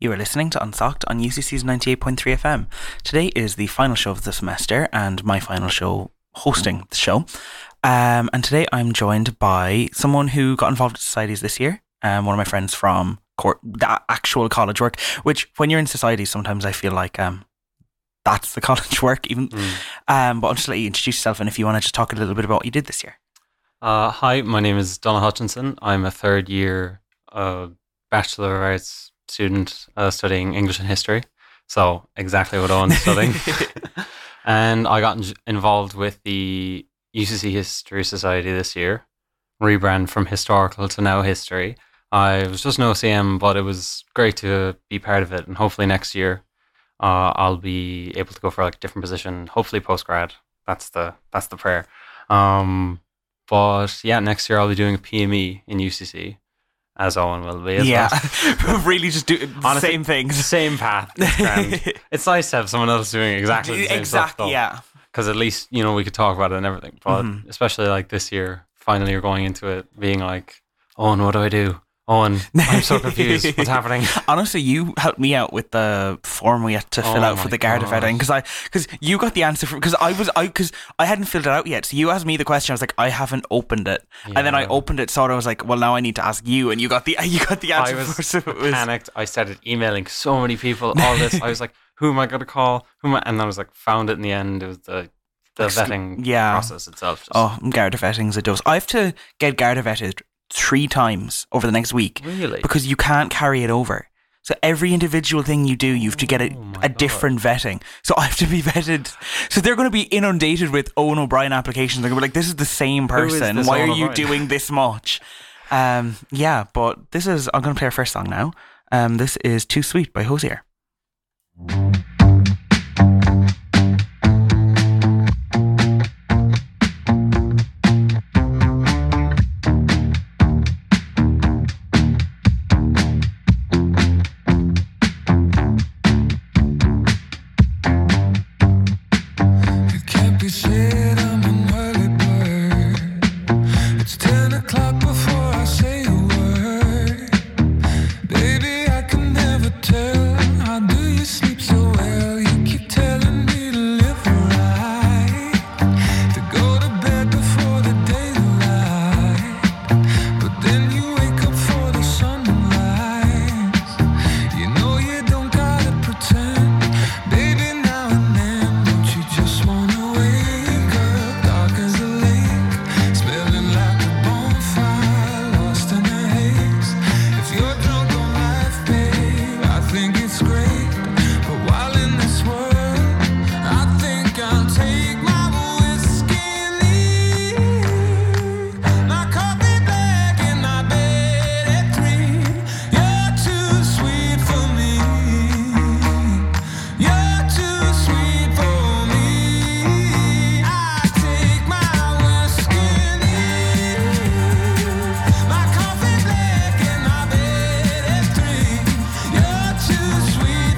You are listening to Unsocked on UCC's 98.3 FM. Today is the final show of the semester and my final show hosting the show. And today I'm joined by someone who got involved with societies this year. One of my friends from the actual college work, which when you're in societies, sometimes I feel like that's the college work even. But I'll just let you introduce yourself, and if you want to just talk a little bit about what you did this year. Hi, my name is Donald Hutchinson. I'm a third year Bachelor of Arts student studying English and History. So exactly what Owen's studying. And I got involved with the UCC History Society this year, rebrand from historical to now history. I was just an OCM, but it was great to be part of it. And hopefully next year I'll be able to go for like a different position, hopefully post-grad. That's the prayer. But yeah, next year I'll be doing a PME in UCC, as Owen will be as well. Really just do the same things. Same path. It's grand. It's nice to have someone else doing exactly the same stuff, though. Yeah. Because at least, we could talk about it and everything. But especially like this year, finally you're going into it being like, Owen, what do I do? Owen, I'm so confused. What's happening? Honestly, you helped me out with the form we had to fill out for the Garda vetting because you got the answer because I hadn't filled it out yet. So you asked me the question. I was like, I haven't opened it, and then I opened it. So I was like, well, now I need to ask you, and you got the answer. I was panicked. I started emailing so many people. All this. I was like, who am I going to call? And I was like, found it in the end. It was the vetting process itself. Garda vetting's a dose. I have to get Garda vetted 3 times over the next week. Really? Because you can't carry it over. So every individual thing you do, you have to get a different vetting. So I have to be vetted. So they're going to be inundated with Owen O'Brien applications. They're going to be like, this is the same person. Why are you doing this much? But this is, I'm going to play our first song now. This is Too Sweet by Hosier. Sweet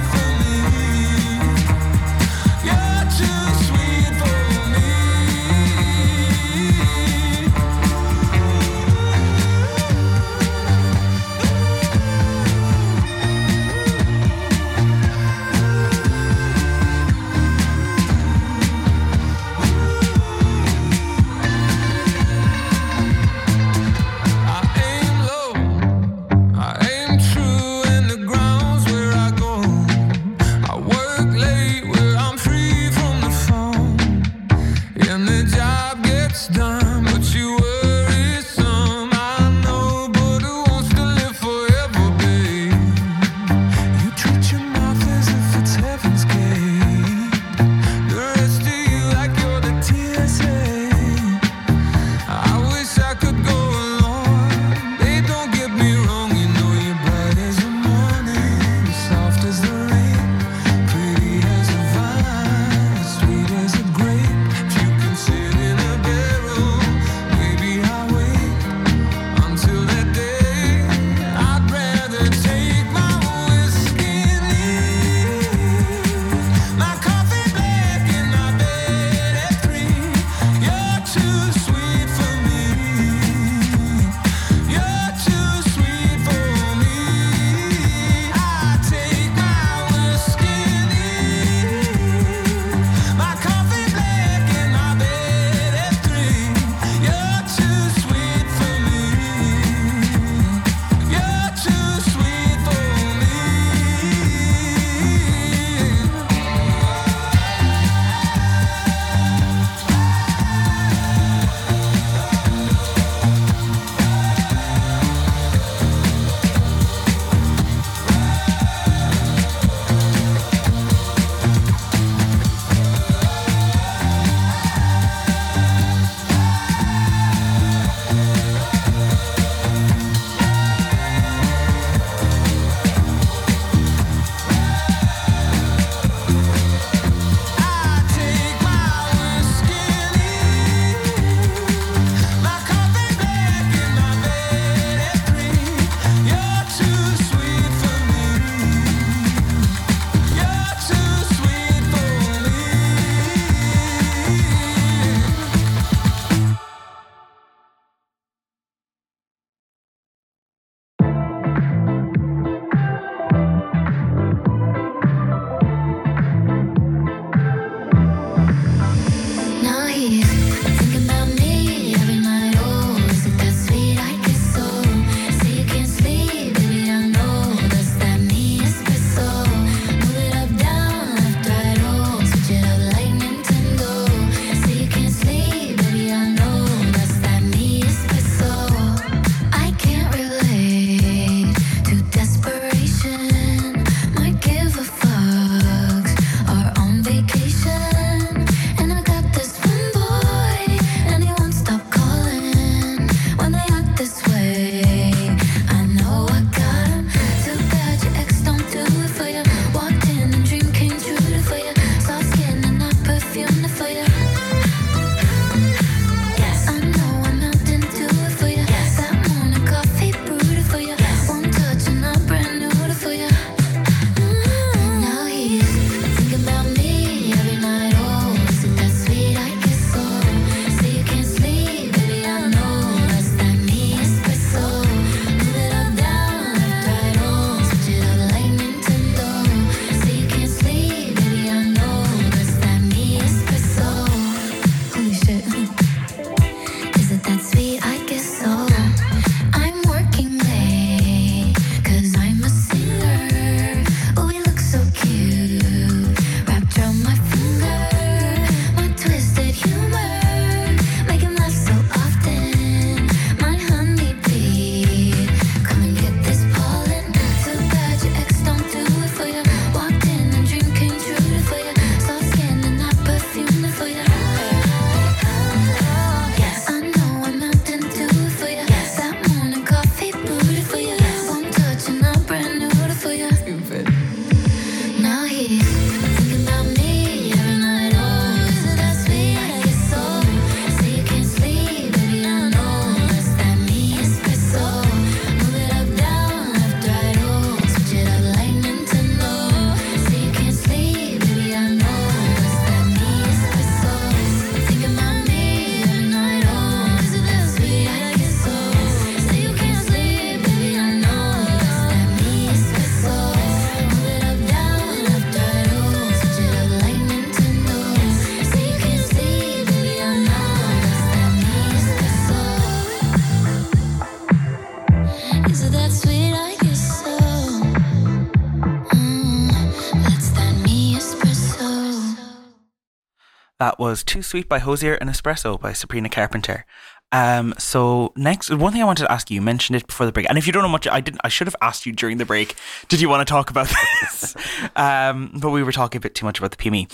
That was Too Sweet by Hosier and Espresso by Sabrina Carpenter. So next, one thing I wanted to ask you, you mentioned it before the break, and if you don't know much, I should have asked you during the break, did you want to talk about this? But we were talking a bit too much about the PME.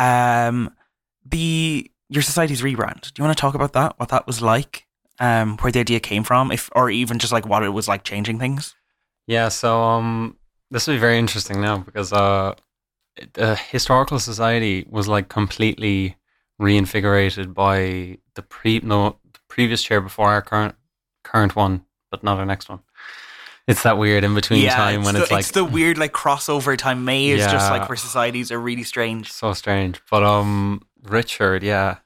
Your society's rebrand. Do you want to talk about that? What that was like? Where the idea came from, or even just like what it was like changing things? Yeah, so this will be very interesting now because the Historical Society was like completely reinvigorated by the previous chair before our current one, but not our next one. It's that weird in between time when it's like the weird like crossover time. May is just like where societies are really strange. So strange. But Richard,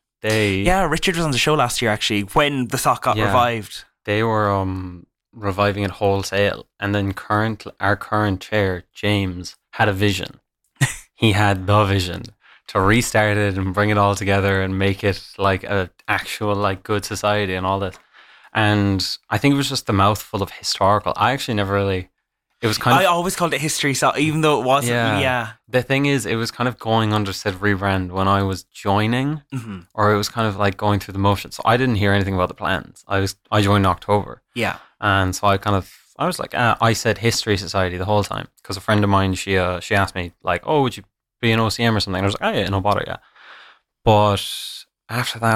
Richard was on the show last year actually when the sock got revived. They were reviving it wholesale, and then our current chair James had a vision. He had the vision to restart it and bring it all together and make it like a actual like good society and all this. And I think it was just the mouthful of historical. I actually never really. It was kind of. I always called it history, so even though it wasn't. Yeah. The thing is, it was kind of going under said rebrand when I was joining, or it was kind of like going through the motions. So I didn't hear anything about the plans. I joined in October. Yeah. And so I was like, I said History Society the whole time because a friend of mine, she asked me like, oh, would you be an OCM or something? And I was like, oh yeah, no bother, yeah. But after that,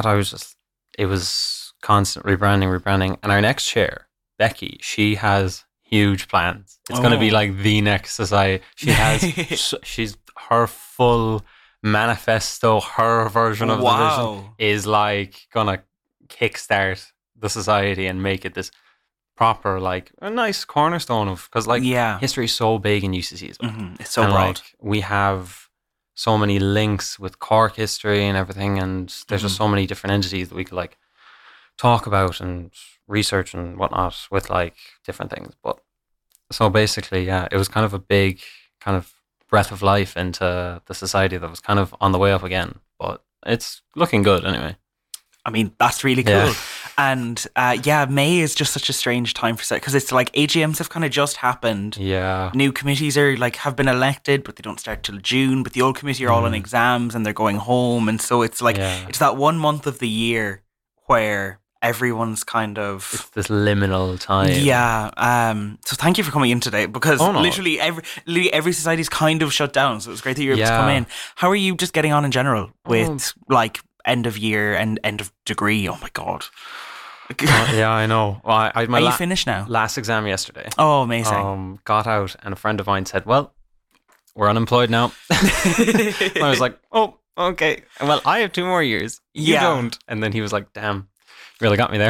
it was constant rebranding. And our next chair, Becky, she has huge plans. It's going to be like the next society. She has, she's her full manifesto, her version of the vision is like going to kickstart the society and make it this proper, like a nice cornerstone of, because like history is so big in UCC as well. It's so broad. Like, we have so many links with Cork history and everything, and there's just so many different entities that we could like talk about and research and whatnot with like different things. But so basically, it was kind of a big kind of breath of life into the society that was kind of on the way up again. But it's looking good anyway. I mean, that's really cool. Yeah. And May is just such a strange time for because it's like AGMs have kind of just happened. Yeah. New committees are like have been elected, but they don't start till June. But the old committee are all on exams and they're going home. And so it's like, it's that 1 month of the year where everyone's kind of... It's this liminal time. Yeah. So thank you for coming in today because literally every society's kind of shut down. So it's great that you're able to come in. How are you just getting on in general with like end of year and end of degree? Oh my God. Yeah, I know. Well, are you finished now? Last exam yesterday. Oh, amazing. Got out and a friend of mine said, well, we're unemployed now. I was like, oh, okay. Well, I have 2 more years. You don't. And then he was like, damn, really got me there.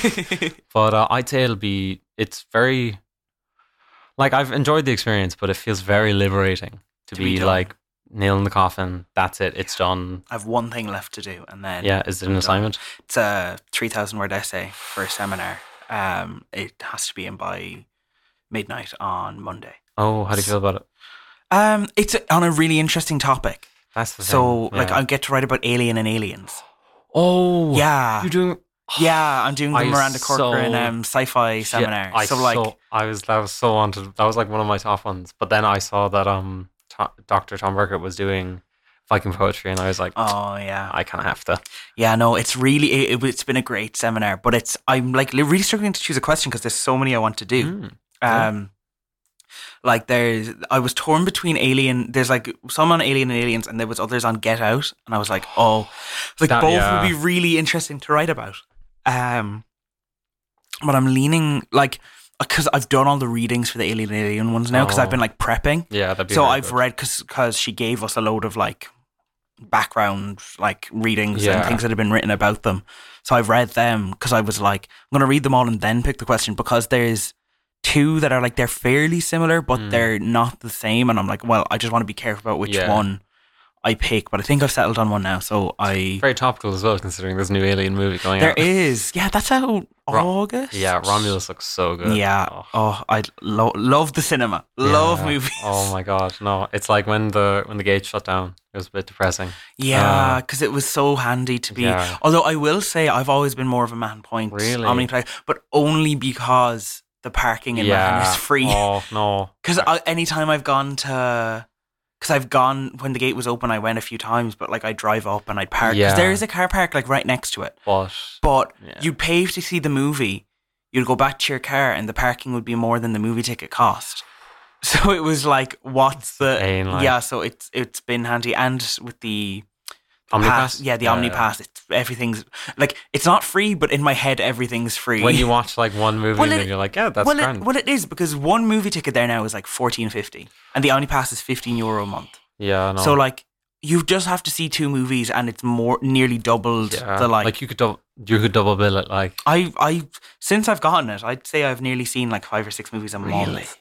But I'd say it's very, like, I've enjoyed the experience, but it feels very liberating to be like, nail in the coffin, that's it, it's done. I have one thing left to do and then... Yeah, is it an assignment? It's a 3,000 word essay for a seminar. It has to be in by midnight on Monday. Oh, how do you feel about it? It's on a really interesting topic. That's the thing. So, like, I get to write about Alien and Aliens. Oh! Yeah. You're doing... Yeah, I'm doing the Miranda Corcoran sci-fi seminar. That was so wanted. That was like one of my top ones. But then I saw that Dr. Tom Burkett was doing Viking poetry, and I was like, oh yeah, I kind of have to. Yeah, no, it's really it's been a great seminar, but I'm like really struggling to choose a question because there's so many I want to do. Like I was torn between Alien. There's like some on Alien and Aliens, and there was others on Get Out, and I was like, both would be really interesting to write about. But I'm leaning like. Because I've done all the readings for the Alien ones now because I've been like prepping. Yeah, that'd be so I've read because she gave us a load of like background like readings and things that have been written about them. So I've read them because I was like, I'm going to read them all and then pick the question because there's 2 that are like they're fairly similar but they're not the same, and I'm like, well, I just want to be careful about which one I pick, but I think I've settled on one now. So very topical as well, considering there's a new Alien movie going out. There is, that's out August. Yeah, Romulus looks so good. Yeah, I love the cinema, love movies. Oh my God, no, it's like when the gates shut down, it was a bit depressing. Yeah, because it was so handy to be. Yeah. Although I will say, I've always been more of a Man Point Omniplex, but only because the parking in Manhattan is free. Oh no, because anytime I've gone to. because I've gone when the gate was open. I went a few times, but like I drive up and I'd park because Yeah. there is a car park like right next to it. But But you pay to see the movie. You'd go back to your car, and the parking would be more than the movie ticket cost. So it was like, what's the pain, like. yeah? So it's been handy, and with the Omnipass? yeah, the Omnipass. It's everything's like it's not free, but in my head everything's free. when you watch like one movie, Well, and it- you're like, yeah, that's well, grand. it is because one movie ticket there now is like $14.50, and the Omnipass is €15 a month. Yeah, no. So like you just have to see 2 movies, and it's nearly doubled yeah. the like. you could double bill it, like. I since I've gotten it, I'd say I've nearly seen like 5 or 6 movies a Really? month.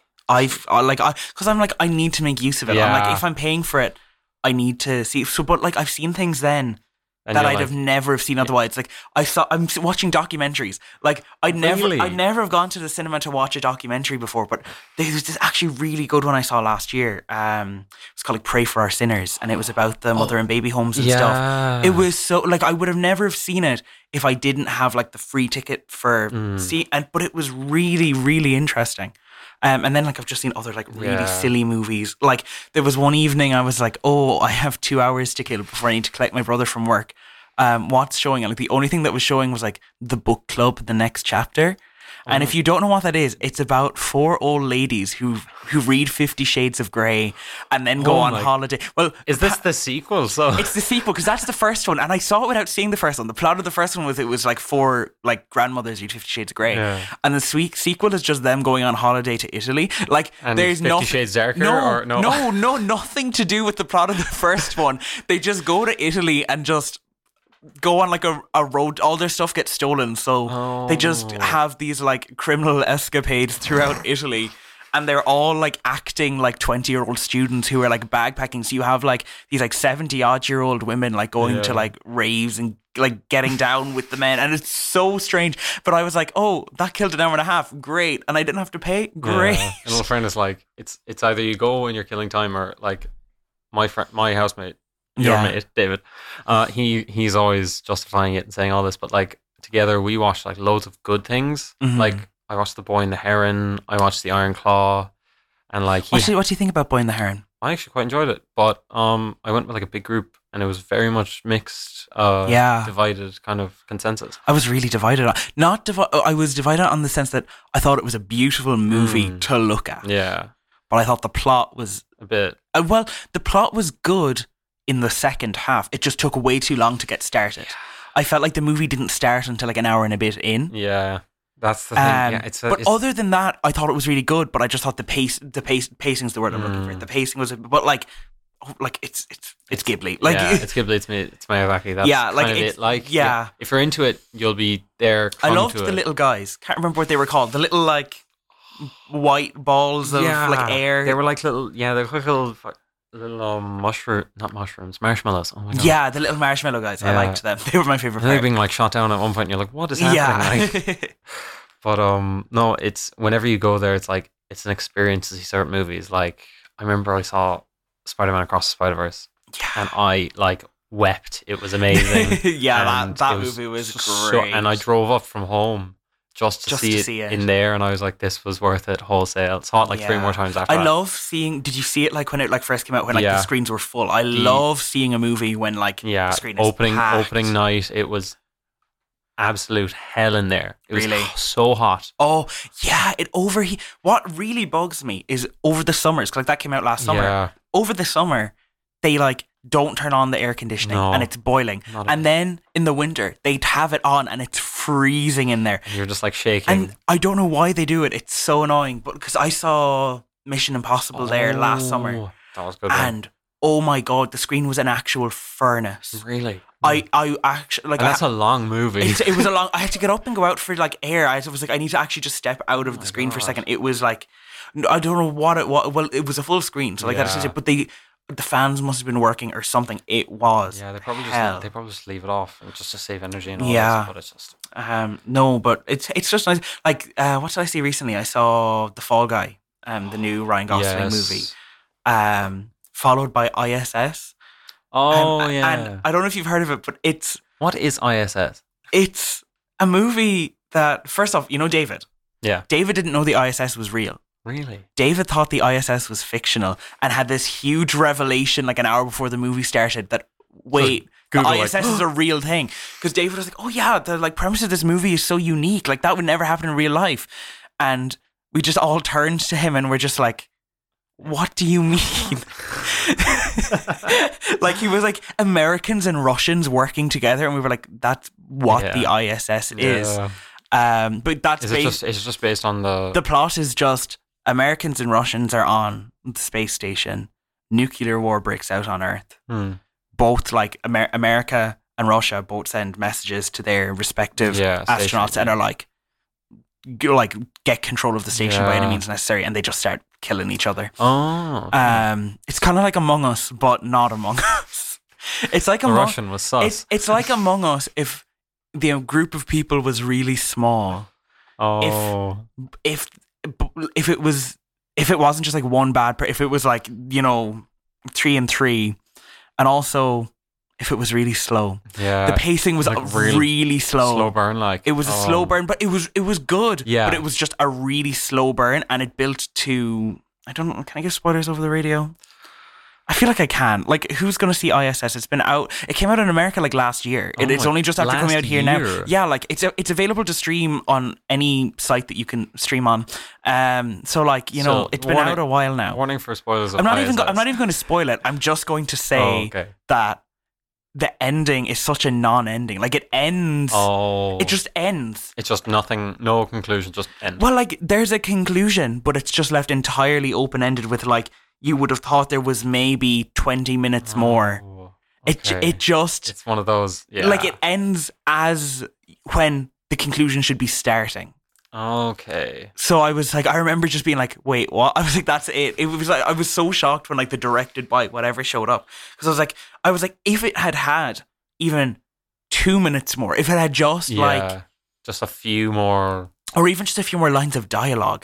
Because I'm like I need to make use of it. I'm Yeah. like if I'm paying for it, I need to see. So, but like I've seen things then And that you're I'd like, have never have seen otherwise. Like I'm watching documentaries. Like I'd Really? never have gone to the cinema to watch a documentary before. But there was this actually really good one I saw last year. It's called like Pray for Our Sinners, and it was about the mother and baby homes and stuff. yeah. It was so like I would have never have seen it if I didn't have like the free ticket for but it was really really interesting. And then like I've just seen other like really Yeah. silly movies. Like there was one evening I was like, oh, I have 2 hours to kill before I need to collect my brother from work. What's showing? And like the only thing that was showing was like The Book Club, the next chapter. And if you don't know what that is, it's about 4 old ladies who read 50 Shades of Grey and then go Oh on my- holiday. Well, Is this the sequel? So it's the sequel because that's the first one, and I saw it without seeing the first one. The plot of the first one was it was like 4 like grandmothers read 50 Shades of Grey, Yeah. and the sequel is just them going on holiday to Italy. Like And there's 50 nothing, Shades Darker, no, or no? nothing to do with the plot of the first one. They just go to Italy and just go on like a road. All their stuff gets stolen, so they just Oh. have these like criminal escapades throughout Italy. And they're all like acting like 20-year-old students who are like backpacking. So you have like these like 70-odd-year-old women like going to Yeah. like raves and like getting down with the men. And it's so strange. But I was like, oh, that killed an hour and a half. Great. And I didn't have to pay. Great. Yeah. And little friend is like, it's either you go and you're killing time, or like my housemate, your Yeah. mate David, he's always justifying it and saying all this, but like together we watched like loads of good things. Mhm. Like I watched The Boy and the Heron, I watched The Iron Claw, and like What do you think about Boy and the Heron? I actually quite enjoyed it. But I went with like a big group, and it was very much mixed, Yeah. divided kind of consensus. I was really divided on I was divided on the sense that I thought it was a beautiful movie to look at. Yeah, But I thought the plot was a bit. well, the plot was good in the second half. It just took way too long to get started. I felt like the movie didn't start until like an hour and a bit in. Yeah, that's the thing. Yeah, But other than that, I thought it was really good. But I just thought pacing's the word I'm looking for. The pacing was, but like it's Ghibli. Like yeah, it's Ghibli. It's Miyazaki. That's Yeah, like, kind of it's- it. Like, yeah. if you're into it, you'll be there. I Come loved to the it. little guys. Can't remember what they were called. The little like white balls of like air. They were like little. Yeah, they were like little not mushrooms, marshmallows. Oh my god. Yeah, the little marshmallow guys. I Yeah. liked them. They were my favorite And they're part. being like shot down at one point, and you're like, "What is happening?" Yeah. Like, but no, it's whenever you go there, it's like it's an experience to see certain movies. Like I remember I saw Spider-Man Across the Spider-Verse, and I like wept. It was amazing. Yeah, And that it movie was so- great. and I drove up from home just to see it in there, and I was like, this was worth it wholesale. Saw it like 3 Yeah. more times after I that. love seeing. Did you see it like when it like first came out when like Yeah. the screens were full? I love seeing a movie when like Yeah, the screen is opening packed. night, it was absolute hell in there. It was Really? so hot. Oh yeah, it overheat. What really bugs me is over the summers because like that came out last summer. Yeah, Over the summer, they like don't turn on the air conditioning No. and it's boiling. Not a And then in the winter, they'd have it on and it's freezing in there. and you're just like shaking. And I don't know why they do it. It's so annoying. But because I saw Mission Impossible there last summer, Oh, that was a good. One. and oh my god, the screen was an actual furnace. Really, I actually like and that's a long movie. it was a long. I had to get up and go out for like air. I was like, I need to actually just step out of my the screen for a God. second. It was like, I don't know what it was. Well, it was a full screen, so like that's just Yeah. it. But the fans must have been working or something. It was. Yeah, they probably hell. just leave it off just to save energy and all Yeah. this, but it's just No, but it's just nice. Like, what did I see recently? I saw The Fall Guy, the new Ryan Gosling movie, followed by ISS. Oh yeah. And I don't know if you've heard of it, but What is ISS? it's a movie that first off, you know David. Yeah. David didn't know the ISS was real. Really? David thought the ISS was fictional and had this huge revelation like an hour before the movie started that, wait, Google, the ISS like, is a real thing. Because David was like, oh yeah, the like premise of this movie is so unique. Like that would never happen in real life. And we just all turned to him and we're just like, what do you mean? Like he was like Americans and Russians working together, and we were like, that's what the ISS is. But that's it's just based on the plot is just Americans and Russians are on the space station. Nuclear war breaks out on Earth. Both like America and Russia both send messages to their respective astronauts and are like, get control of the station by any means necessary, and they just start killing each other. It's kind of like Among Us, but not Among Us. It's like Russian was sus. It's like Among Us if the group of people was really small. If it wasn't just like one bad person, if it was like 3 and 3, and also if it was really slow. The pacing was like really slow. Slow burn, like. It was a slow burn, but it was good. Yeah. But it was just a really slow burn, and it built to, I don't know, can I give spoilers over the radio? I feel like I can. Like, who's going to see ISS? It's been out. It came out in America like last year. It's only just after coming out here now. Yeah, like it's available to stream on any site that you can stream on. So like it's been out a while now. Warning for spoilers. I'm not even going to spoil it. I'm just going to say that the ending is such a non-ending. Like it ends. It just ends. It's just nothing. No conclusion. Just ends. Well, like there's a conclusion, but it's just left entirely open-ended with like. You would have thought there was maybe 20 minutes more. Okay. It's one of those. Yeah. Like it ends as when the conclusion should be starting. Okay. So I was like, I remember just being like, wait, what? I was like, that's it. It was like I was so shocked when like the directed by whatever showed up, because I was like, if it had even 2 minutes more, if it had just like just a few more, or even just a few more lines of dialogue.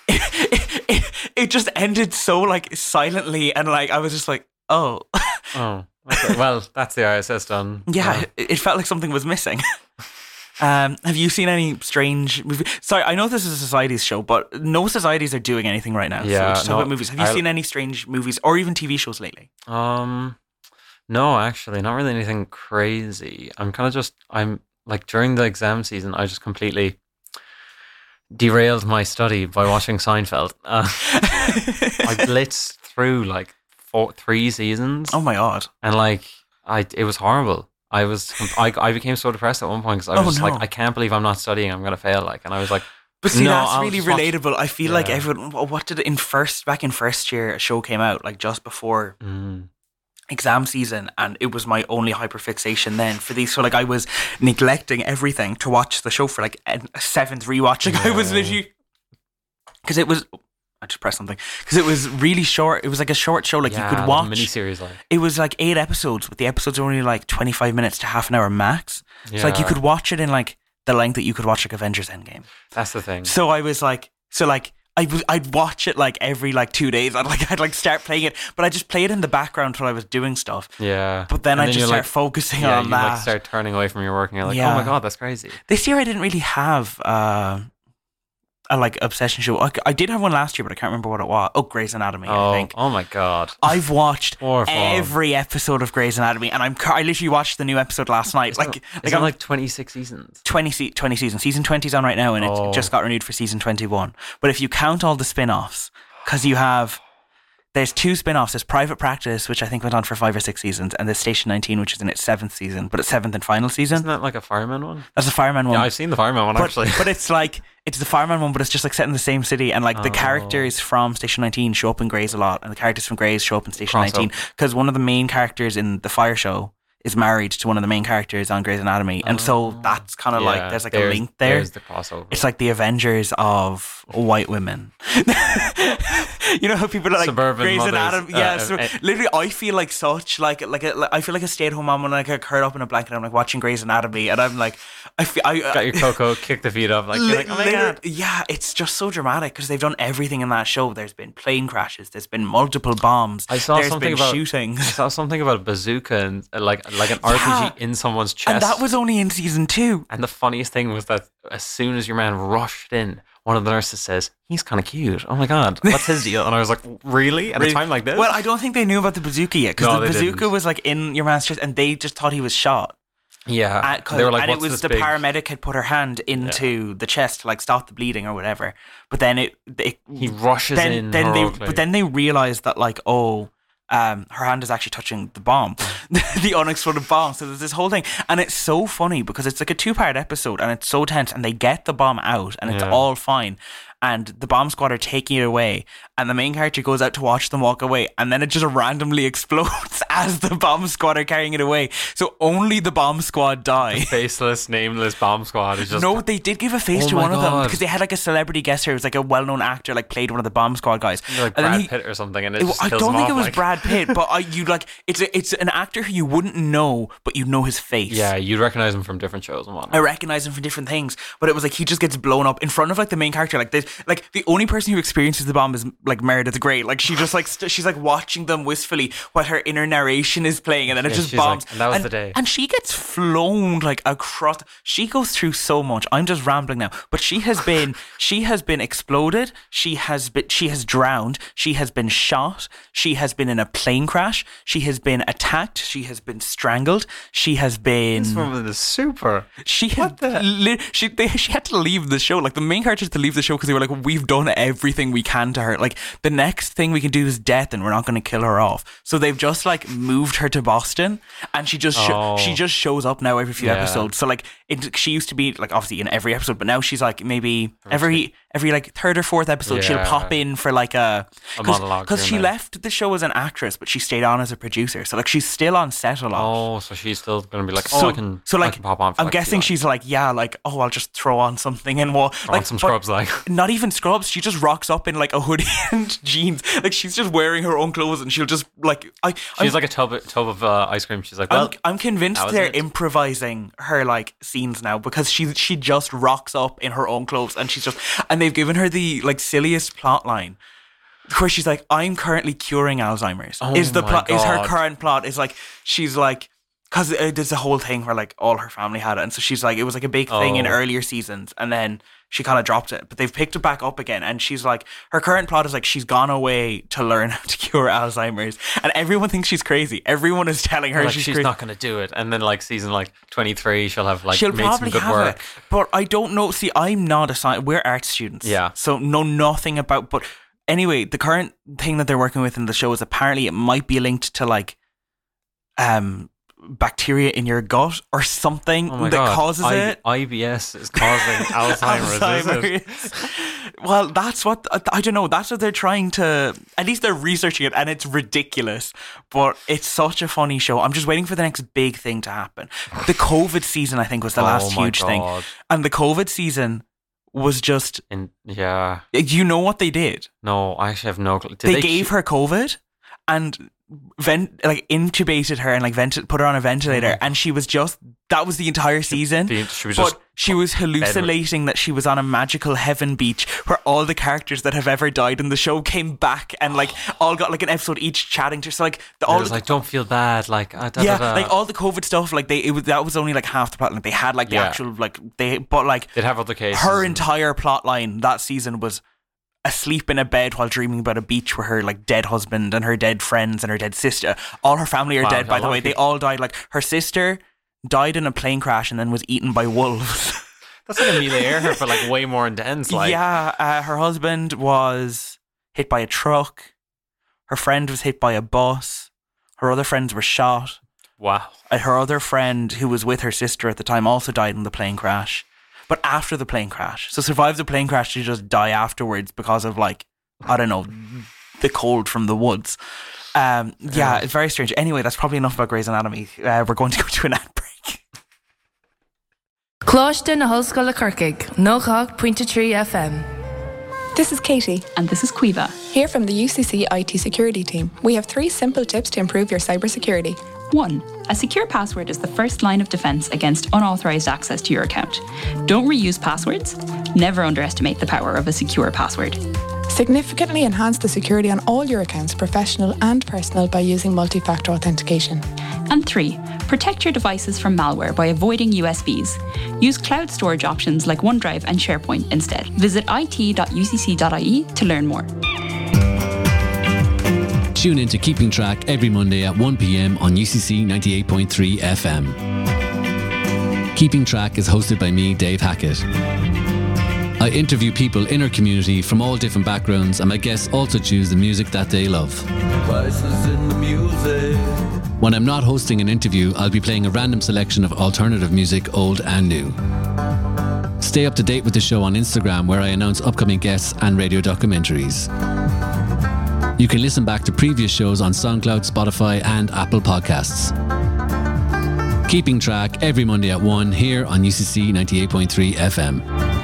It just ended so like silently, and like I was just like, oh. Okay. Well, that's the ISS done. Yeah, it felt like something was missing. Have you seen any strange movies? Sorry, I know this is a society's show, but no societies are doing anything right now. Yeah, so just talk about movies. Have you seen any strange movies or even TV shows lately? No, actually, not really anything crazy. I'm like during the exam season, I just completely derailed my study by watching Seinfeld. I blitzed through like 3 seasons. Oh my god! And like it was horrible. I became so depressed at one point because I was like, I can't believe I'm not studying. I'm gonna fail. Like, and I was like, but see, that's really relatable. I feel like everyone. What did back in first year, a show came out like just before exam season, and it was my only hyperfixation then for these. So like I was neglecting everything to watch the show for like a 7th rewatching. I was literally, because it was, I just pressed something, because it was really short. It was like a short show, like you could watch a miniseries. Like it was like 8 episodes, but the episodes were only like 25 minutes to half an hour max. So like you could watch it in like the length that you could watch like Avengers Endgame. That's the thing. So I was like, I'd watch it like every like 2 days. I'd start playing it, but I just play it in the background while I was doing stuff. Yeah. But then I just start focusing on that. Like start turning away from your work, and you're like, oh my god, that's crazy. This year I didn't really have a like obsession show. I did have one last year, but I can't remember what it was. Oh, Grey's Anatomy. I think. Oh my god. I've watched every episode of Grey's Anatomy, and I literally watched the new episode last night. It's like 26 seasons. 20 seasons. Season 20 is on right now, and it just got renewed for season 21. But if you count all the spin-offs, because there's 2 spin-offs. There's Private Practice, which I think went on for 5 or 6 seasons, and there's Station 19, which is in its 7th season, but its 7th and final season. Isn't that like a fireman one? That's a fireman one. Yeah, I've seen the fireman one actually. But it's like, it's the fireman one, but it's just like set in the same city, and like the characters from Station 19 show up in Grey's a lot, and the characters from Grey's show up in Station 19, because one of the main characters in the fire show is married to one of the main characters on Grey's Anatomy, and so that's kind of like there's like a link there. There's the crossover. It's like the Avengers of white women. You know how people are like suburban Grey's mothers, Anatomy. Literally, I feel like such I feel like a stay-at-home mom when I get curled up in a blanket. I'm like watching Grey's Anatomy, and I'm like, I got your cocoa, kick the feet up, like you're like, oh my god. Yeah, it's just so dramatic because they've done everything in that show. There's been plane crashes. There's been multiple bombs. There's been shootings. I saw something about a bazooka and like an RPG in someone's chest, and that was only in season 2. And the funniest thing was that as soon as your man rushed in, one of the nurses says, he's kind of cute. Oh my God, what's his deal? And I was like, really? At a time like this? Well, I don't think they knew about the bazooka yet, because No, the they bazooka didn't. was like in your man's chest, and they just thought he was shot. Yeah. They were like, and it what's was this the big... paramedic had put her hand into the chest to like stop the bleeding or whatever. But then He rushes in heroically. but then they realized that like, oh, her hand is actually touching the bomb, the unexploded bomb. So there's this whole thing, and it's so funny because it's like a 2-part episode, and it's so tense, and they get the bomb out, and it's all fine. And the bomb squad are taking it away, and the main character goes out to watch them walk away, and then it just randomly explodes as the bomb squad are carrying it away. So only the bomb squad die. Faceless, nameless bomb squad is just... No, they did give a face Oh to my one of them, God. because they had like a celebrity guest here. It was like a well-known actor, like played one of the bomb squad guys. like And then Brad Pitt or something, and it just I kills don't him think off, it was like... Brad Pitt, but it's an actor who you wouldn't know, but you know his face. Yeah, you'd recognize him from different shows and whatnot. I recognize him from different things, but it was like he just gets blown up in front of like the main character. Like this, like the only person who experiences the bomb is like Meredith Grey. Like she just like she's like watching them wistfully while her inner narration is playing, and then it just she's bombs. like, and that was the day. And she gets flown like across. She goes through so much. I'm just rambling now, but she has been exploded. She has drowned. She has been shot. She has been in a plane crash. She has been attacked. She has been strangled. She has been. This woman is super. She had she had to leave the show. Like the main character had to leave the show because they were like, we've done everything we can to her. Like the next thing we can do is death, and we're not going to kill her off. So they've just like moved her to Boston, and she just shows up now every few episodes. So like she used to be like obviously in every episode, but now she's like maybe every like third or fourth episode she'll pop in for like a monologue because she here and there. left the show as an actress, but she stayed on as a producer. So like she's still on set a lot. Oh, so she's still going to be like, So I can pop on for I'm like guessing 2 she's like, yeah, like, oh, I'll just throw on something and what, on some scrubs, like. not even scrubs. She just rocks up in like a hoodie and jeans. Like she's just wearing her own clothes, and she'll just like She's like a tub of ice cream. She's like, well, I'm convinced that was they're it. improvising her like scenes now, because she just rocks up in her own clothes, and they've given her the like silliest plot line where she's like, I'm currently curing Alzheimer's. Oh Is the my plot? Is her God. current plot? Is like she's like. Because there's a whole thing where like all her family had it, and so she's like, it was like a big thing in earlier seasons, and then she kind of dropped it, but they've picked it back up again, and she's like, her current plot is like she's gone away to learn how to cure Alzheimer's, and everyone thinks she's crazy. Everyone is telling her like she's she's crazy. not going to do it. And then like season like 23, she'll have like She'll made some probably good have work. it, but I don't know. See, I'm not a science. We're art students, so know nothing about. But anyway, the current thing that they're working with in the show is apparently it might be linked to like, bacteria in your gut or something causes it. IBS is causing Alzheimer's. Is it? Well, that's what I don't know. That's what they're trying to. At least they're researching it, and it's ridiculous. But it's such a funny show. I'm just waiting for the next big thing to happen. The COVID season, I think, was the last huge thing, and the COVID season was just. You know what they did? No, I actually have no clue. They gave her COVID and intubated her and like put her on a ventilator, and she was just, that was the entire season. She was hallucinating that she was on a magical heaven beach where all the characters that have ever died in the show came back and like all got like an episode each chatting to her. So like don't feel bad, like like all the COVID stuff, like that was only like half the plot. Like they had like the actual like they'd have other cases. Her entire plot line that season was asleep in a bed while dreaming about a beach where her like dead husband and her dead friends and her dead sister, all her family are dead, by the way. They all died. Like her sister died in a plane crash and then was eaten by wolves. That's like Amelia Earhart, but like way more intense. Like, her husband was hit by a truck. Her friend was hit by a bus. Her other friends were shot. Wow. And her other friend, who was with her sister at the time, also died in the plane crash. But after the plane crash. So survived the plane crash to just die afterwards because of like, I don't know, the cold from the woods. It's very strange. Anyway, that's probably enough about Grey's Anatomy. We're going to go to an ad break. Cláiste na hOllscoile Corcaigh, 105.3 FM. This is Katie. And this is Quiva. Here from the UCC IT security team. We have 3 simple tips to improve your cybersecurity. 1. A secure password is the first line of defense against unauthorized access to your account. Don't reuse passwords. Never underestimate the power of a secure password. Significantly enhance the security on all your accounts, professional and personal, by using multi-factor authentication. And 3. Protect your devices from malware by avoiding USBs. Use cloud storage options like OneDrive and SharePoint instead. Visit it.ucc.ie to learn more. Tune in to Keeping Track every Monday at 1 p.m. on UCC 98.3 FM. Keeping Track is hosted by me, Dave Hackett. I interview people in our community from all different backgrounds, and my guests also choose the music that they love. Prices in the music. When I'm not hosting an interview, I'll be playing a random selection of alternative music, old and new. Stay up to date with the show on Instagram, where I announce upcoming guests and radio documentaries. You can listen back to previous shows on SoundCloud, Spotify and Apple Podcasts. Keeping Track every Monday at 1 here on UCC 98.3 FM.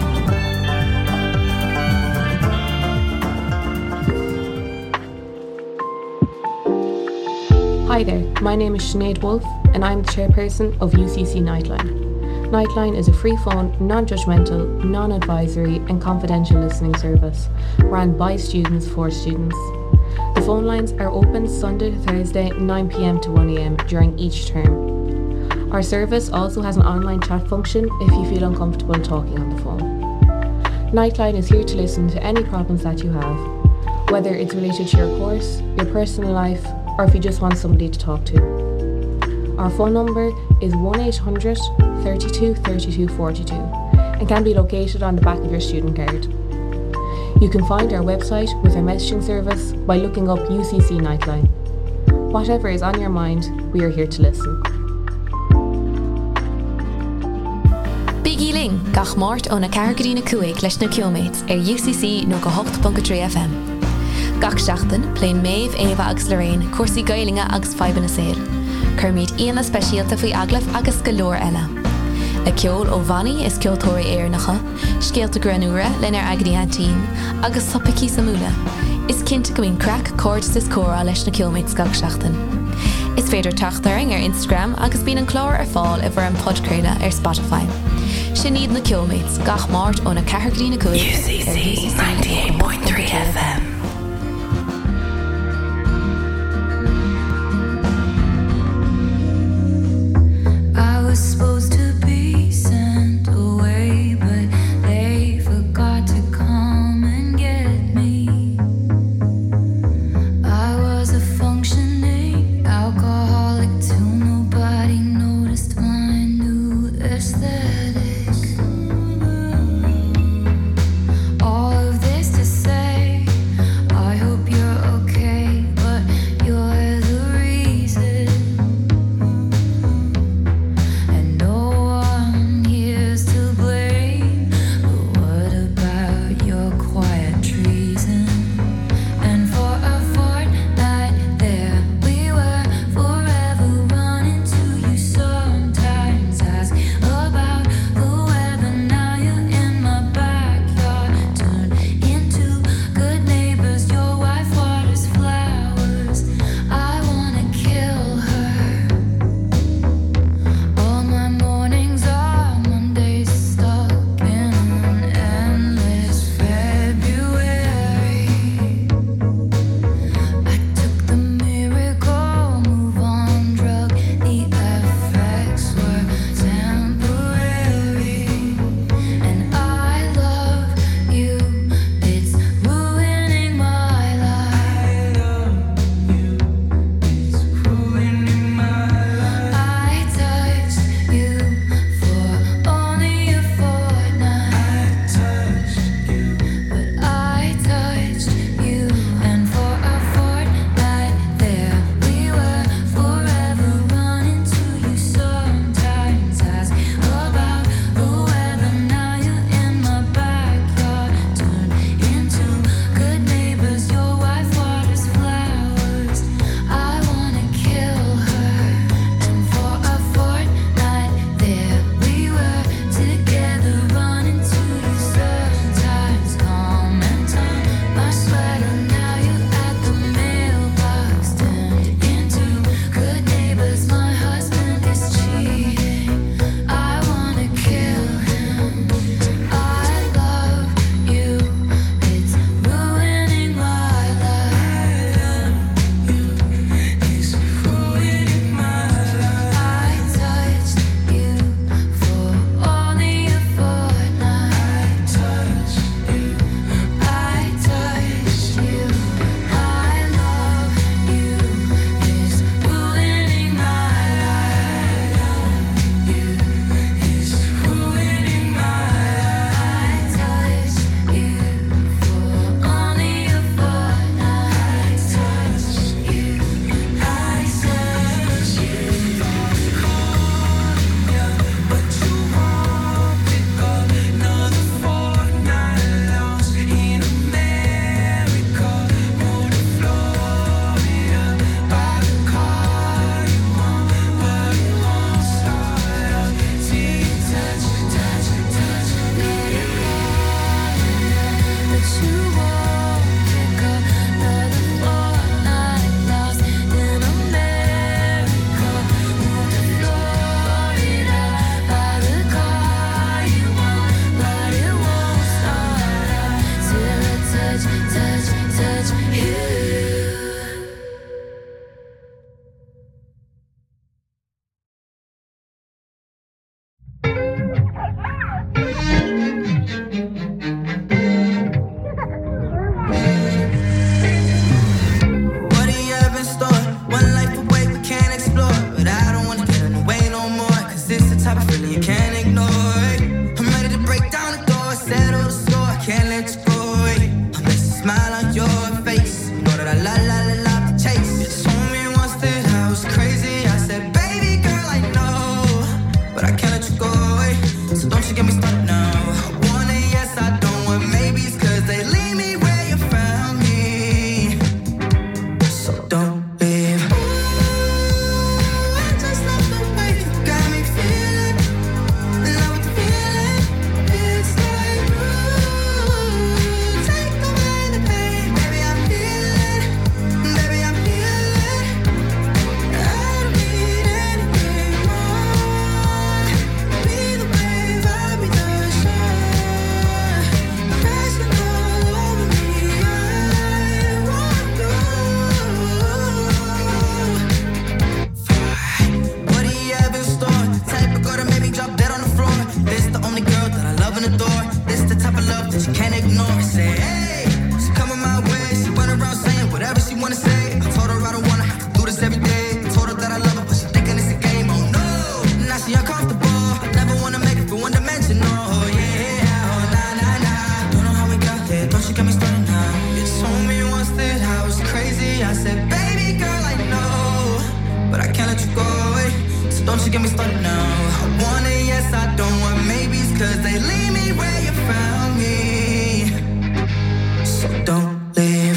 Hi there, my name is Sinead Wolfe and I'm the chairperson of UCC Nightline. Nightline is a free-phone, non-judgmental, non-advisory and confidential listening service run by students for students. The phone lines are open Sunday to Thursday 9 p.m. to 1 a.m. during each term. Our service also has an online chat function if you feel uncomfortable talking on the phone. Nightline is here to listen to any problems that you have, whether it's related to your course, your personal life, or if you just want somebody to talk to. Our phone number is 1800 32 32 42 and can be located on the back of your student card. You can find our website with our messaging service by looking up UCC Nightline. Whatever is on your mind, we are here to listen. Biggie Ling, gach mort ó na Cargadína Cuaig leis na Kilmates UCC nó go 8.3 FM. Gach seachtain, plain Maeve, Ava agus Lorraine, cuasaí gailinge agus faiban na saoil. Curmid íana speisialta faoi aglah agus go leor eile. A ceol ó Vanni is ceoltóirí éarnacha, scéalta granúra lenar agadí antín, agus sopací samúla. Is cinnte go bhíon crack cóirdas is córa leis na Kilmates gach seachtain. Is féidir teachtaring ar Instagram agus bíon an clár ar fáil a bhar an podcréile ar Spotify. Sin iad na Kilmates, gach mort ó na Cargadína Cuaig UCC 98.3 FM. I was supposed to be sent away, but they forgot to come and get me. I was a functioning alcoholic till nobody noticed my new aesthetic. All of this to say, Don't you get me started now. I want it, yes, I don't want maybes, cause they leave me where you found me. So don't leave.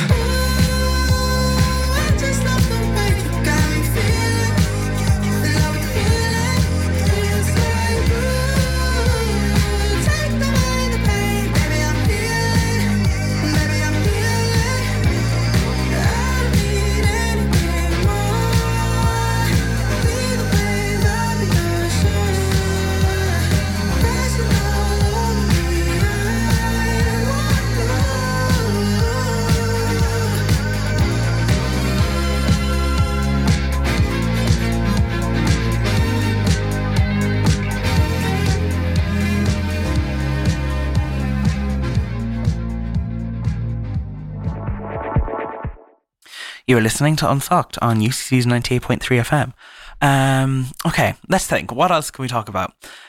I just love the way you got me feeling. Love feeling. Feels like take away the pain. Baby, I'm feeling. Baby, I'm feeling. I don't need anything more. Be the waves of the ocean. Crashing all over me. I You are listening to Unsocked on UCC's 98.3 FM. Okay, let's think. What else can we talk about?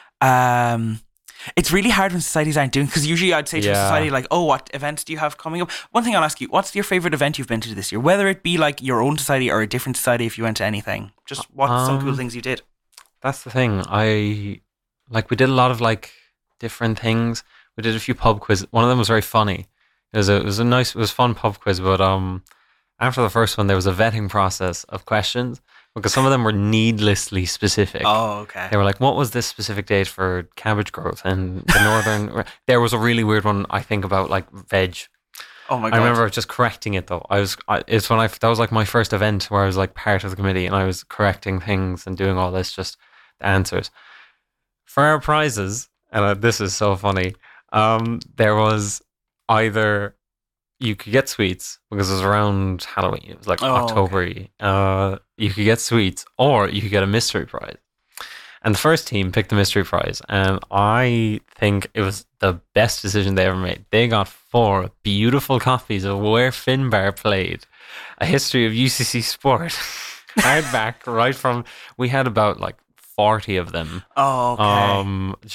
It's really hard when societies aren't doing, because usually I'd say to a society like, oh, what events do you have coming up? One thing I'll ask you, what's your favourite event you've been to this year? Whether it be like your own society or a different society, if you went to anything. Just what some cool things you did. That's the thing. We did a lot of like different things. We did a few pub quizzes. One of them was very funny. It was a fun pub quiz, but after the first one, there was a vetting process of questions because some of them were needlessly specific. Oh, okay. They were like, what was this specific date for cabbage growth in the northern... There was a really weird one, I think, about like veg. Oh my God. I remember just correcting it though. That was like my first event where I was like part of the committee and I was correcting things and doing all this, just the answers. For our prizes, and this is so funny, there was either... You could get sweets because it was around Halloween. It was like October-y. Okay. You could get sweets or you could get a mystery prize. And the first team picked the mystery prize. And I think it was the best decision they ever made. They got 4 beautiful copies of Where Finbar Played, a history of UCC sport. Hardback, right from... We had about like 40 of them. Oh, okay.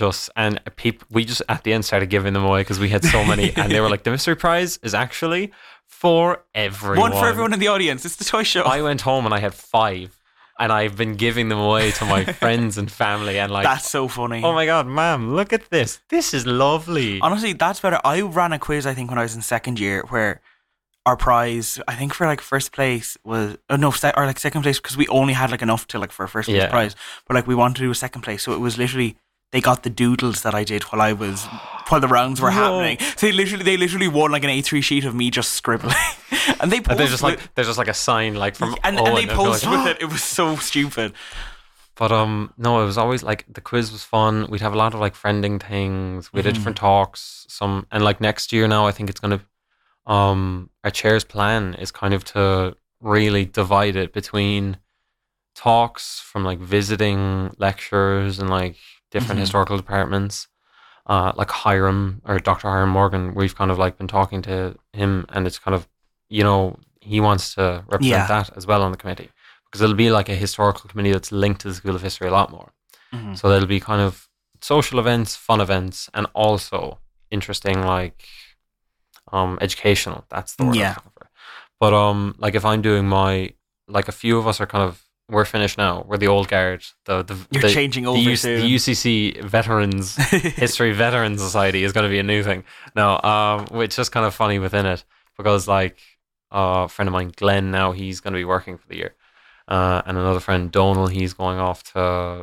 We just at the end started giving them away because we had so many, and they were like, the mystery prize is actually for everyone. One for everyone in the audience. It's the toy show. I went home and I had 5, and I've been giving them away to my friends and family, and like, that's so funny. Oh my God, ma'am, look at this. This is lovely. Honestly, that's better. I ran a quiz, I think, when I was in second year where our prize, I think for like first place was second place, because we only had like enough to like for a first place prize, but like we wanted to do a second place, so it was literally they got the doodles that I did while the rounds were happening. So they literally won like an A3 sheet of me just scribbling, and they posted there's just like a sign like from and they posted with it. It was so stupid. But no, it was always like the quiz was fun. We'd have a lot of like friending things. We did different talks. And like next year now, I think it's gonna. Our chair's plan is kind of to really divide it between talks from like visiting lecturers and like different historical departments, like Hiram or Dr. Hiram Morgan. We've kind of like been talking to him, and it's kind of, he wants to represent that as well on the committee, because it'll be like a historical committee that's linked to the School of History a lot more. So there'll be kind of social events, fun events, and also interesting like educational. That's the word I'm looking for. But like if I'm doing a few of us are kind of, we're finished now. We're the old guard. You're changing over soon. The UCC Veterans History Veterans Society is going to be a new thing. No, it's just kind of funny within it because like a friend of mine, Glenn, now he's going to be working for the year, and another friend, Donal, he's going to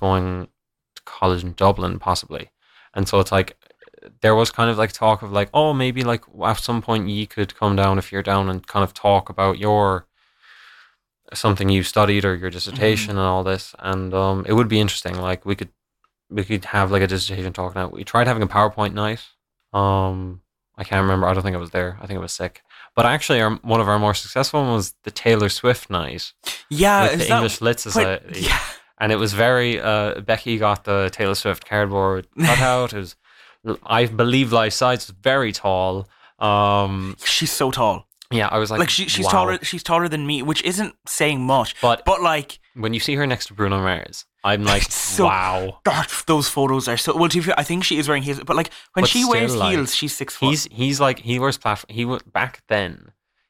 college in Dublin possibly, and so it's like. There was kind of like talk of like, oh, maybe like at some point you could come down if you're down and kind of talk about something you studied or your dissertation and all this. And it would be interesting. Like we could have like a dissertation talk now. We tried having a PowerPoint night. I can't remember. I don't think I was there. I think I was sick. But actually one of our more successful ones was the Taylor Swift night. Yeah. With the English Lit Society. Yeah. And it was very, Becky got the Taylor Swift cardboard cutout. It was, I believe life size was very tall. She's so tall. Yeah, I was like she's wow. taller than me, which isn't saying much. But like when you see her next to Bruno Mars, I'm like, so, wow. Those photos are so well. I think she is wearing heels, but like when she wears heels, she's 6 foot. He's like he wears platform. Back then,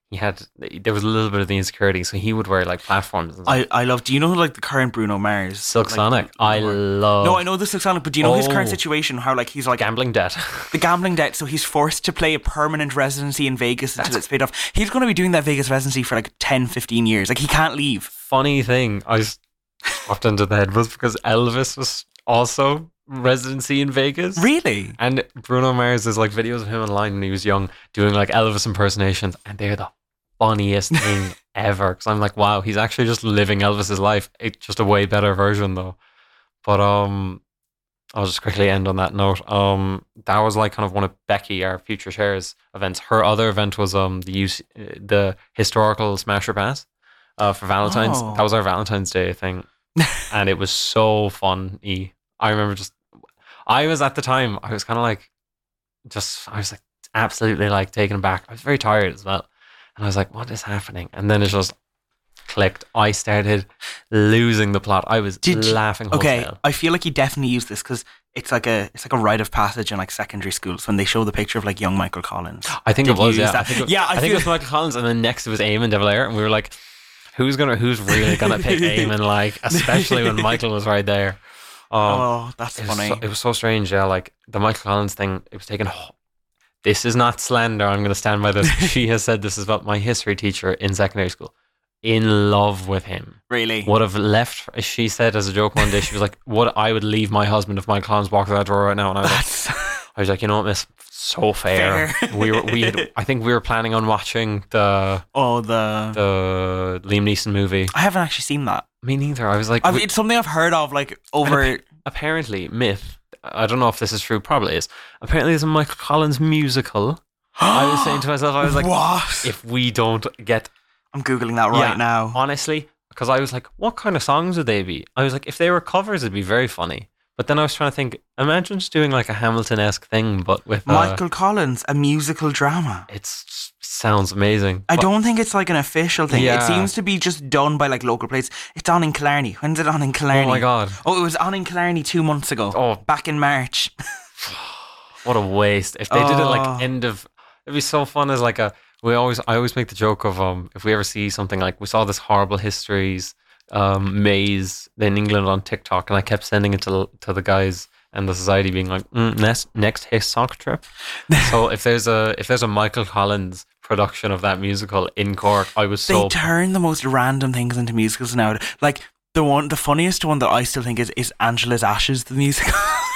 there was a little bit of the insecurity, so he would wear like platforms and stuff. I love. Do you know like the current Bruno Mars? Silk like, Sonic. I love. No, I know the Silk Sonic, but do you know his current Oh. situation? How like he's like Gambling debt. the gambling debt, so he's forced to play a permanent residency in Vegas until it's paid off. He's going to be doing that Vegas residency for like 10, 15 years. Like he can't leave. Funny thing, I just popped into the head was because Elvis was also residency in Vegas. Really? And Bruno Mars, there's like videos of him online when he was young doing like Elvis impersonations, and they're the funniest thing ever. Because I'm like, wow, he's actually just living Elvis's life. It's just a way better version though. But I'll just quickly end on that note. That was like kind of one of Becky, our Future Shares events. Her other event was the historical Smasher Pass for Valentine's. Oh. That was our Valentine's Day thing, and it was so funny. I remember I was at the time, I was kind of like, I was like absolutely like taken aback. I was very tired as well, and I was like, what is happening? And then it just clicked. I started losing the plot. I was laughing Okay, wholesale. I feel like you definitely use this because it's like a rite of passage in like secondary schools when they show the picture of like young Michael Collins. I think Did it was, you use yeah. that? I think it was Michael Collins, and then next it was Eamon de Valera, and we were like, who's really gonna pick Eamon? Like, especially when Michael was right there. Oh, that's funny. It was so strange, yeah. Like the Michael Collins thing, it was taken. This is not slander. I'm going to stand by this. She has said this is about my history teacher in secondary school. In love with him. Really? Would have left. She said as a joke one day, she was like, I would leave my husband if Michael Collins walked out that door right now. And I was like, you know what, miss? So fair. I think we were planning on watching the Liam Neeson movie. I haven't actually seen that. Me neither. I was like, it's something I've heard of, like over. Apparently, myth. I don't know if this is true. Probably is. Apparently, there's a Michael Collins musical. I was saying to myself, I was like, what? If we don't get, I'm googling that right now. Honestly, because I was like, what kind of songs would they be? I was like, if they were covers, it'd be very funny. But then I was trying to think, imagine just doing like a Hamilton-esque thing, but with Michael Collins, a musical drama. It sounds amazing. I don't think it's like an official thing. Yeah. It seems to be just done by like local places. It's on in Killarney. When's it on in Killarney? Oh my God. Oh, it was on in Killarney 2 months ago. Oh. Back in March. What a waste. If they did it like it'd be so fun as like I always make the joke of if we ever see something like we saw this horrible histories maze in England on TikTok, and I kept sending it to the guys and the society being like, next his soccer trip. So if there's a Michael Collins production of that musical in Cork, I was so. They turn the most random things into musicals now. Like the funniest one that I still think is Angela's Ashes, the musical.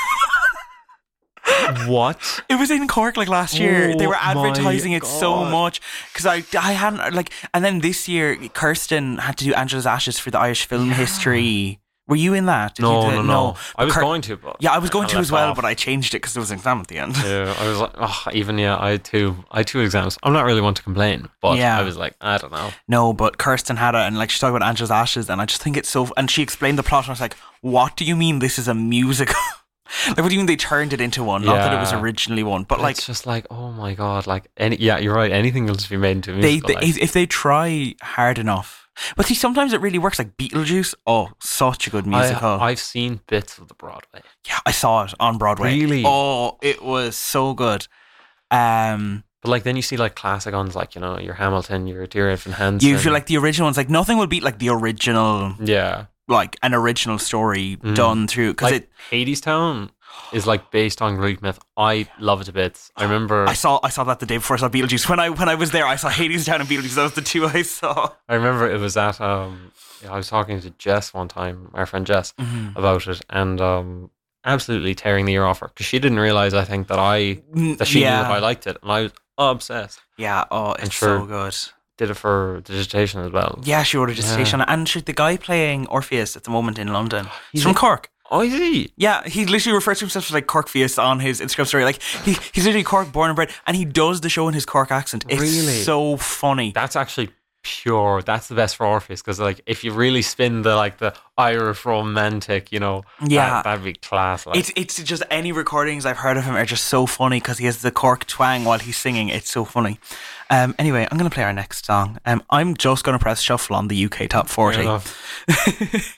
What? It was in Cork like last year. Oh They were my advertising it so God. much because I hadn't like. And then this year, Kirsten had to do Angela's Ashes for the Irish film history. Were you in that? Did you do it? No. I was going to, but yeah, I was going to left as well, off. but I changed it because there was an exam at the end. Yeah, I was like, I had two exams. I'm not really one to complain, but Yeah. I was like, I don't know. No, but Kirsten had it, and like she talked about Angela's Ashes, and I just think it's so. And she explained the plot, and I was like, "What do you mean this is a musical? Like, what do you mean they turned it into one? Not that it was Yeah. originally one, but like it's just like, oh my God, like you're right. Anything will just be made into a they, musical. like. if they try hard enough. But see, sometimes it really works. Like Beetlejuice, such a good musical. I've seen bits of the Broadway. Yeah, I saw it on Broadway. Really? Oh, it was so good. But like then you see like classic ones like, your Hamilton, your Dear Evan Hansen. You feel like the original ones, like nothing will beat like the original, yeah, like an original story done through. Because like Hadestown is like based on Greek myth. I love it to bits. I remember I saw that the day before I saw Beetlejuice. When I was there, I saw Hadestown and Beetlejuice. That was the two I saw. I remember it was at I was talking to Jess one time, our friend Jess, about it, and absolutely tearing the ear off her because she didn't realize I think that she knew if I liked it, and I was obsessed. Yeah, it's sure, so good. Did it for the dissertation as well. Yeah, she wrote a dissertation, and the guy playing Orpheus at the moment in London, he's from Cork. Oh, is he? Yeah, he literally refers to himself as like Corkpheus on his Instagram story. Like he's literally Cork born and bred, and he does the show in his Cork accent. It's Really? so funny. That's actually pure. That's the best for Orpheus because like if you really spin the Irish romantic, Yeah. that'd be class. Like. It's just any recordings I've heard of him are just so funny because he has the Cork twang while he's singing. It's so funny. Anyway, I'm going to play our next song. I'm just going to press shuffle on the UK Top 40. Fair enough.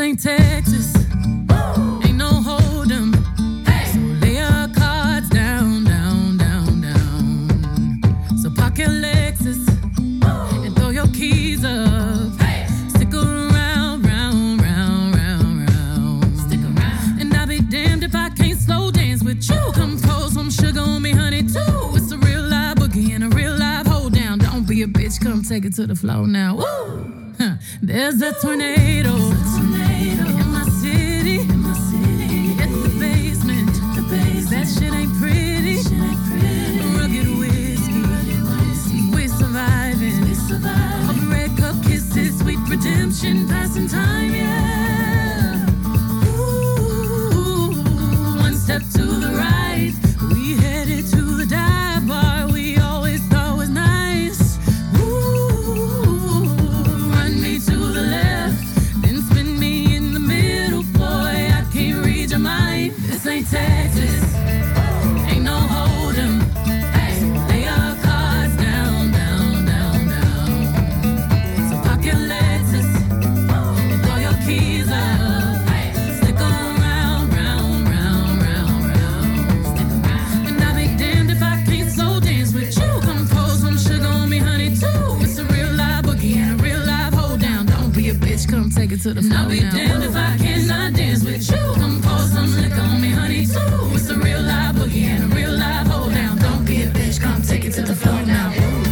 ain't Texas. Ain't no hold 'em. So lay your cards down, down, down, down. So park your Lexus and throw your keys up. Stick around, round, round, round, round. Stick around. And I'll be damned if I can't slow dance with you. Come pour some sugar on me, honey, too. It's a real live boogie and a real live hold down. Don't be a bitch, come take it to the floor now. Woo! Huh. There's a tornado. In my city. It's the basement. That shit ain't pretty. Rugged whiskey. We're surviving. Of red cup kisses, sweet redemption, passing time, yeah. Ooh, one step to the right. We headed to the dive bar we always thought was nice. Ooh, run me to the left, then spin me in the middle, boy. I can't read your mind. This ain't Texas, ain't no hold 'em. Lay your cards down, down, down, down. So park your Lexus and throw your keys up. Stick around, round, round, round, round. And I'll be damned if I can't slow dance with you. Come pour some sugar on me, honey, too. It's a real live boogie and a real live hold down. Don't be a bitch, come take it to the floor. I'll be damned if I cannot dance with you. Come pour some liquor on me, honey, too. It's a real live boogie and a real live hold down. Don't be a bitch, come take it to the floor now.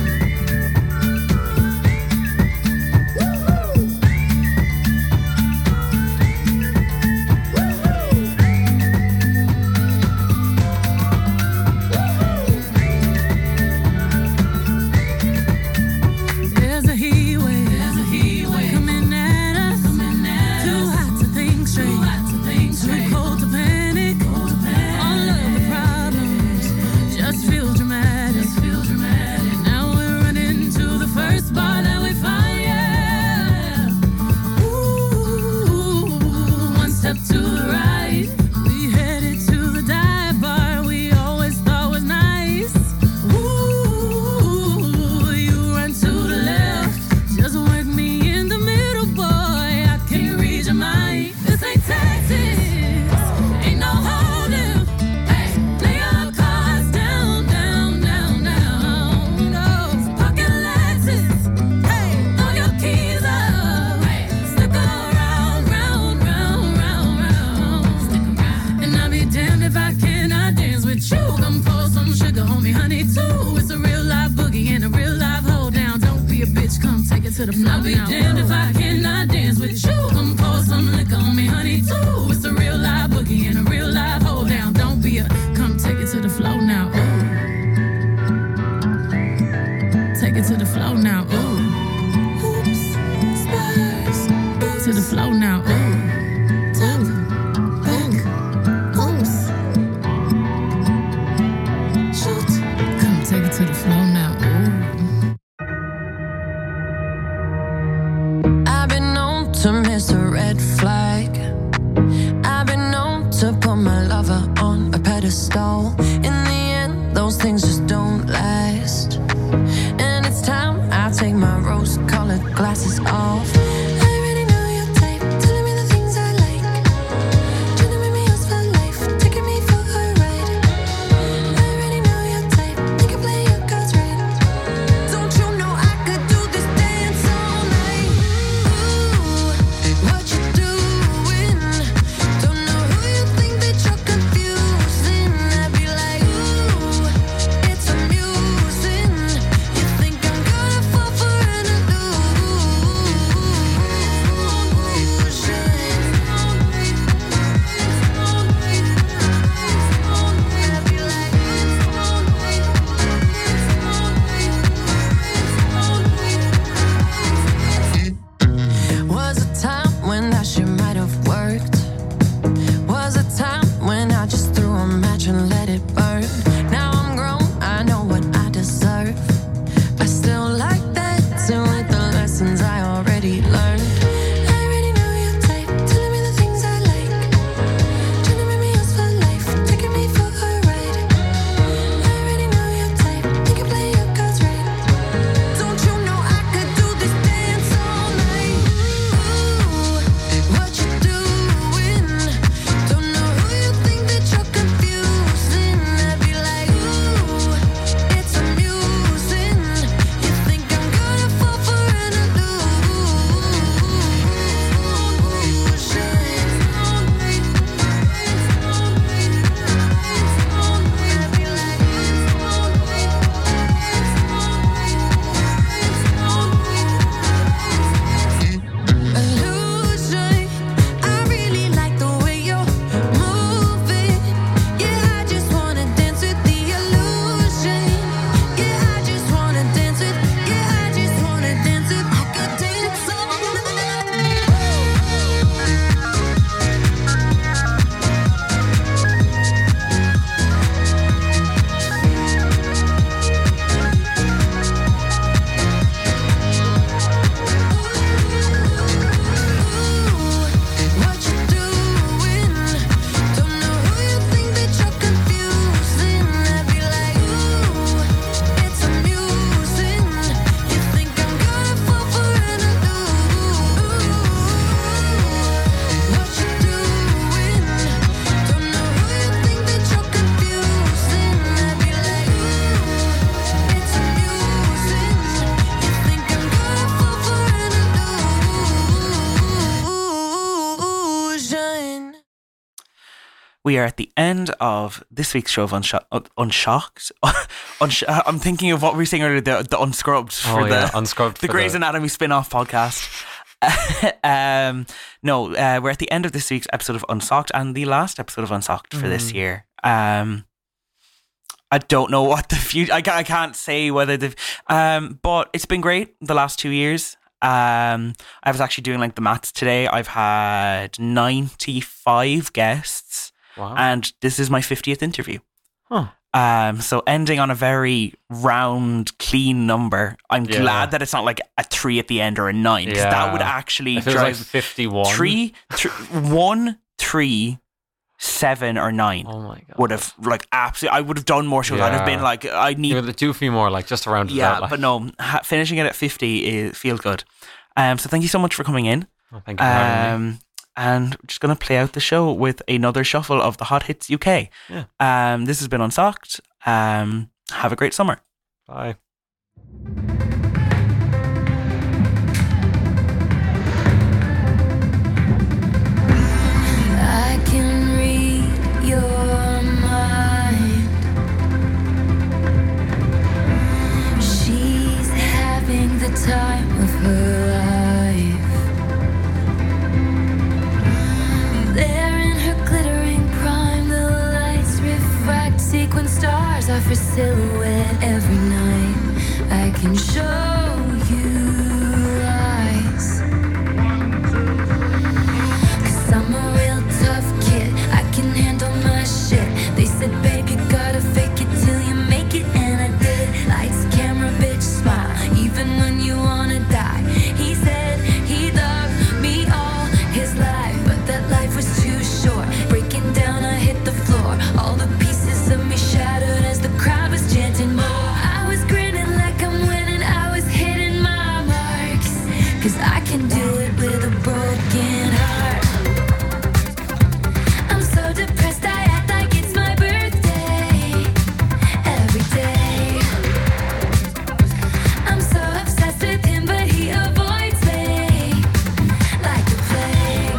There's a heat wave coming at us. Too hot to think straight, too cold to panic. All of the problems just feel dramatic. Now we're running to the first bar that we find, yeah. Ooh, one step to the right. We headed to the dive bar we always thought was nice. Ooh, you run to the left, just work me in the middle, boy. I can't read your mind. This ain't Texas, ain't no holding. Lay your cards down, down, down, down. No, pocket Lexus, throw your keys up. Stick around, round, round, round, round. And I'll be damned if I cannot dance with you. Come pour some sugar on me, honey, too. It's a real live boogie and a real live hold down. Don't be a bitch, come take it to the floor. I'll be damned if I cannot dance with you. Come pour some liquor on me, honey, too. It's a real live boogie and a real live hold down. Don't be a, come take it to the floor now. Ooh. Take it to the floor now. Ooh. Oops, spurs. To the floor now. Ooh. Top, back, oops. Shoot. Come take it to the floor now. Ooh. I've been known to miss we are at the end of this week's show of Unshocked. I'm thinking of what we were saying earlier, the Unscrubbed for the Unscrubbed the for Grey's Anatomy spin-off podcast. We're at the end of this week's episode of Unsocked and the last episode of Unsocked for this year. I don't know what the future. I can't say whether the. But it's been great the last 2 years. I was actually doing like the maths today. I've had 95 guests, and this is my 50th interview. So ending on a very round, clean number. I'm glad that it's not like a 3 at the end or a 9, because that would actually if it was drive like 51. 1, 3, 7 or 9. Oh my god! Would have like absolutely. I would have done more shows. I'd have been like, I need. You would do a few more, like just around it out. Like. But no, finishing it at 50 feels good. So thank you so much for coming in. Oh, thank you for having me. And we're just going to play out the show with another shuffle of the Hot Hits UK. Yeah. This has been Unsocked. Have a great summer. Bye. I can read your mind. She's having the time of her life. There in her glittering prime, the lights refract sequin stars off her silhouette every night. I can show you lies. 'Cause I'm a real tough kid, I can handle my shit. They said, babe, you gotta fake it till you make it, and I did. Lights, camera, bitch, smile, even when you wanna die. He said he loved me all his life, but that life was too short. Breaking down, I hit the floor. All the pieces of me shattered as the crowd was chanting more. I was grinning like I'm winning, I was hitting my marks. 'Cause I can do it with a broken heart. I'm so depressed, I act like it's my birthday every day. I'm so obsessed with him, but he avoids me like the plague.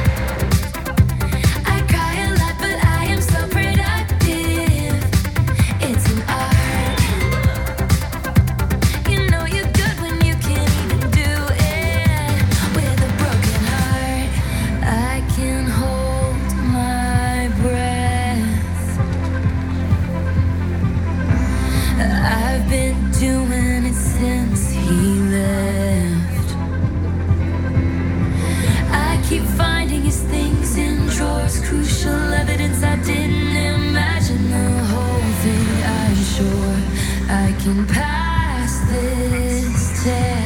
I cry a lot, but I am so productive. It's an art. You know you're good when you can't even do it with a broken heart. I can hold my breath. I've been doing it since he left. I keep finding his things in drawers, crucial evidence I didn't imagine the whole thing. I'm sure I can pass this test.